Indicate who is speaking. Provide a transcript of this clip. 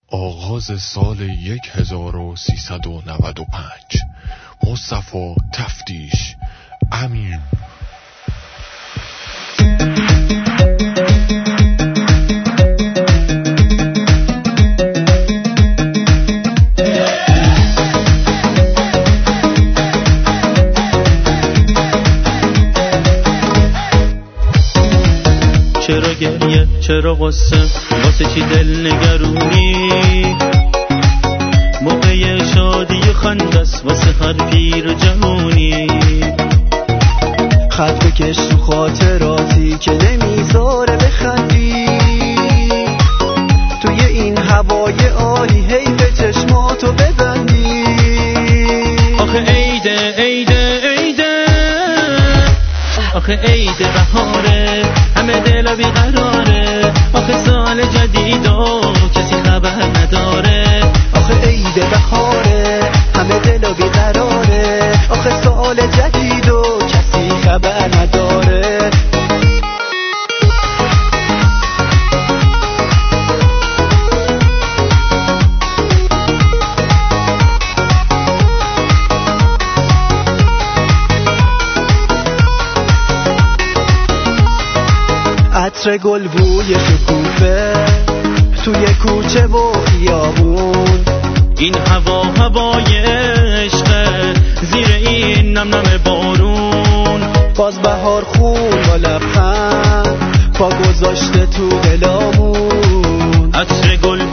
Speaker 1: آغاز سال 1395 مصطفی تفتیش امین.
Speaker 2: چرا گریه چرا غصه واسه چی دل نگرونی؟ موقع شادی و خندست واسه هر پیر و جوونی.
Speaker 3: خط بکش تو خاطراتی که نمیذاره بخندی. توی این هوای عالی حیف چشماتو ببندی.
Speaker 2: آخه عیده عیده عیده، آخه عیده بهاره، همه دل بیقراره. آخه سال جدید و کسی خبر نداره.
Speaker 3: آخه عید بهاره، همه دل بیقراره. آخه سال جدید و کسی خبر نداره. عطر گل بوی شکوفه توی کوچه و خیابون.
Speaker 2: این هوا هوای عشقه زیر این نم نم بارون.
Speaker 3: باز بهار خون با لبخند پا گذاشته تو دلامون.
Speaker 2: عطر گل